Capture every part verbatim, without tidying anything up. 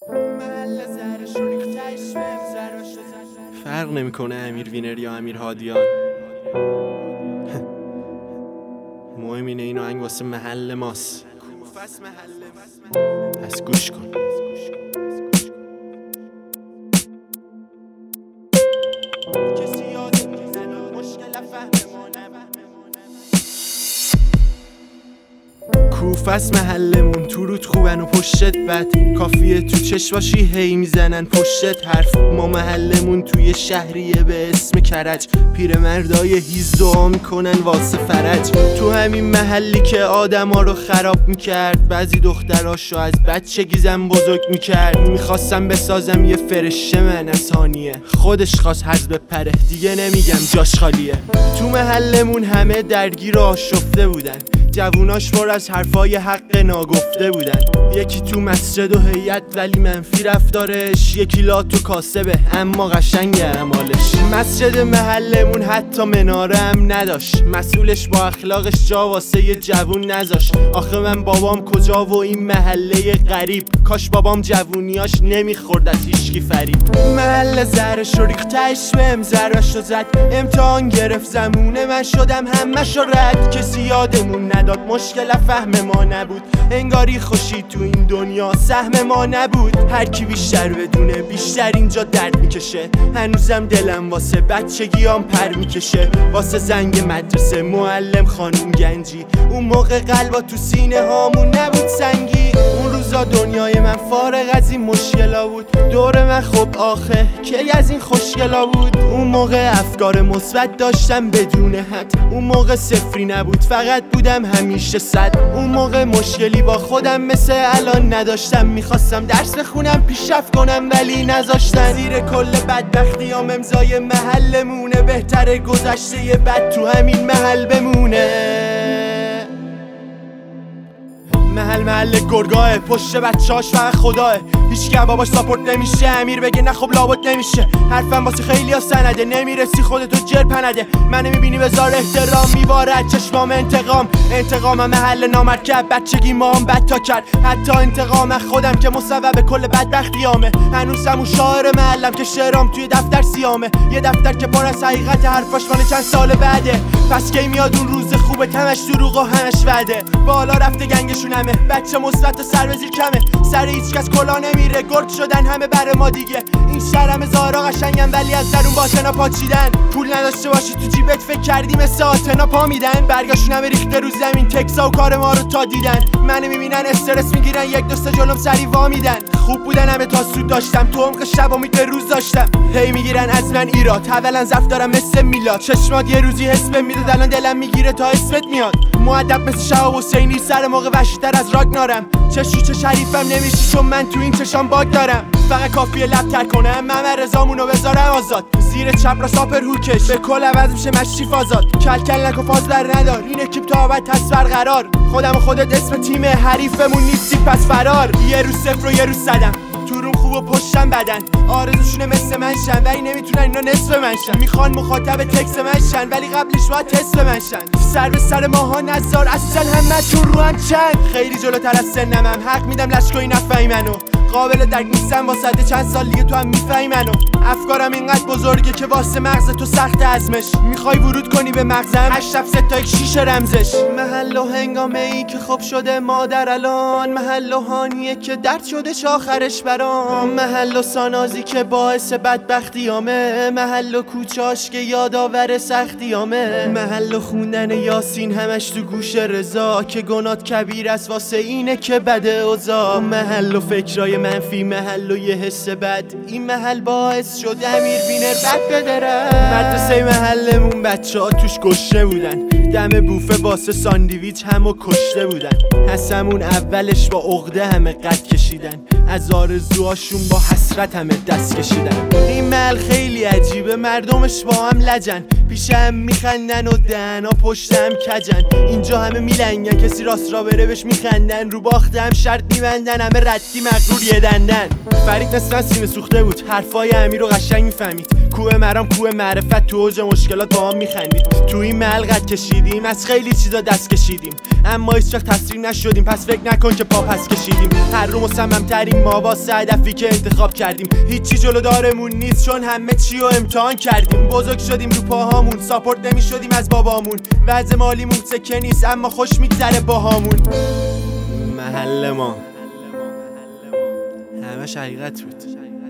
فرق نمیکنه امیر وینر یا امیر هادیان. مهم اینه این آهنگ واسه محل ماست. پس گوش کن. کوفس محلمون تو رود خوبن و پشتت بد، کافیه تو چش باشی هی میزنن پشتت حرف. ما محلمون توی شهریه به اسم کرج، پیرمردای هیز دعا میکنن واسه فرج. تو همین محلی که آدما رو خراب میکرد، بعضی دختراشو از بچگی زن بزرگ میکرد. میخواستم بسازم یه فرشه من از ثانیه، خودش خواست حز بپره دیگه نمیگم جاش خالیه. تو محلمون همه درگیر و آشفته بودن، جووناش پر از حرفای حق ناگفته بودن. یکی تو مسجد و هیئت ولی منفی رفتارش، یکی لا تو کاسبه اما قشنگ اعمالش. مسجد محلمون حتی مناره هم نداشت، مسئولش با اخلاقش جا واسه یه جوون نذاشت. آخه من بابام کجا و این محله غریب، کاش بابام جوونیاش نمیخورد از هیچکی فریب. محله زهرش و ریختش بهم ضربشو زد، امتحان گرفت زمونه من شدم همه‌شو رد. کسی یادمون نداد مشکل فهم ما نبود، انگاری خوشی تو این دنیا سهم ما نبود. هر کی بیشتر بدونه بیشتر اینجا درد میکشه، هنوزم دلم واسه بچگیام پر میکشه. واسه زنگ مدرسه معلم خانوم گنجی، اون موقع قلبا تو سینه هامون نبود سنگی. اون روزا دنیای من فارغ از این مشکلا بود، دور من خب آخه کی از این خوشگلا بود. اون موقع افکار مثبت داشتم بدون حد، اون موقع صفری نبود فقط بودم همیشه صد. اون موقع مشکلی با خودم مثل الان نداشتم، میخواستم درس بخونم پیشرفت کنم ولی نذاشتن. زیر کل بدبختیام امضای محلمونه، بهتره گذشته یه بد تو همین محل بمونه. محل محل گرگاه، پشت بچه‌هاش فقط خداه، هیچ که باباش ساپورت نمیشه. امیر بگه نه خب لابد نمیشه، حرفم واسه خیلی ها سنده، نمیرسی خودتو جر پنده. من نمیبینی بذار احترام، میبارد چشمام انتقام. انتقام محل نامرکب، بچگی ما هم بد تا کرد. حتی انتقام خودم که مسبب کل بدبختیامه. هنوزم اون شاعر محلم که شعرام توی دفتر سیامه، یه دفتر که پر از حقیقت حرفاش مال چند سال بعده. پس کی میاد اون روز خوبه تمش دروغ و همش وعده. بالا رفته گنگشون همه، بچه مثبت و سر وزیر کمه، سر هیچ کس کلا نمیره، گرگ شدن همه بر ما دیگه. این شهرم زارا قشنگن ولی از درون باطنا پاچیدن. پول نداشته باشی تو جیبت فکر کردی مثل آتنا پا میدن، برگاشون همه ریخته رو زمین، تکسا و کار ما رو تا دیدن. منو میبینن استرس میگیرن، یک دوستا جلوم سری وا میدن. خوب بودن همه تا سود داشتم، تو عمق شب امید روز داشتم. هی میگیرن از من ایراد، اولا ضعف دارم مثل میلاد. چشمات یه روزی حس میداد، الان دلم میگیره تا اسمت میاد. مؤدب مثل شهاب حسینی، سر موقع وحشی‌تر از راگنارم. چشو چه شریفم نمیشی چون من تو این چشام باگ دارم. فقط کافیه لب تر کنم، ممر رضامونو بذارم آزاد. زیر چپ را ساپر هوکش، به کل عوض میشه مشریف آزاد. کل کل نکو فاز در ندار، این اکیپ تا ابد هست برقرار. خودم و خودت اسم تیم، حریفمون نیستی پس فرار. یه روز صفر و یه روز صدم، تو روم خوب و پشتم بدن. آرزوشونه مثل من شن ولی نمیتونن اینا نصف من شن. میخوان مخاطب تکس من شن ولی قبلش باید تست من شن. سر به سر ماها نزار، اصلا همه تون رو هم چند. خیلی جلوتر از سنم هم، حق میدم لشکوی نفهمی منو. قابل درک نیستم واسه چند سال دیگه تو هم میفهمی منو. افکارم اینقدر بزرگه که واسه مغز تو سخت هضمش. میخوای ورود کنی به مغزم، هشت شب سه تا یک شیشه رمزش. محل و هنگامه ای که خوب شده مادر الان، محل و هانیه که درد شده آخرش برام. محل و سانازی که باعث بدبختیامه، محل و کوچاش که یادآور سختیامه. محل و خوندن یاسین همش تو گوش رضا، که گنات کبیر است واسه اینه که بده اوضاع. محل و فکرای منفی، محل و یه حس بد، این محل باعث شد امیر وینر بد بدره. مدرسه محلمون بچه ها توش کشته بودن، دم بوفه واسه ساندویچ همو کشته بودن. حسمون اولش با عقده همه قد کشیدن، از آرزوهاشون با حسرت همه دست کشیدن. این محل خیلی عجیبه، مردمش با هم لجن، پیش هم میخندن و دهنا پشت هم کجن. اینجا همه میلنگن، کسی راست را بره بهش میخندن. رو باخت هم شرط میبندن، همه ردی مغرور یه دندن. فرید نصفا سینه سوخته بود، حرفای امیر رو قشنگ میفهمید. کوه مرام کوه معرفت، تو اوج مشکلات با هم میخندید. تو این محل قد کشیدیم، از خیلی چیزا دست کشیدیم. اما هیچ وقت تسلیم نشدیم، پس فکر نکن که پا پس کشیدیم. هر رو مصمم تریم ما واسه هدفی که انتخاب کردیم. هیچی جلو دارمون نیست چون همه چی رو امتحان کردیم. بزرگ شدیم رو پاهامون، ساپورت نمی شدیم از بابامون. وضع مالیمون سکه نیست اما خوش میگذره باهامون. محل ما همش حقیقت بود،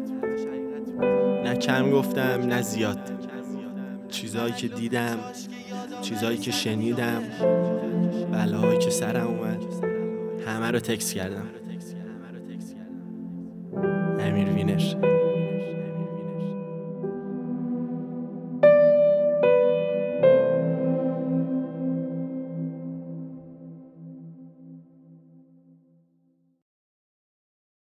نه کم گفتم نه زیاد. چیزایی که دیدم، چیزایی که شنیدم، بلاهایی که سرم اومد، همه رو تکست کردم. امیر وینر.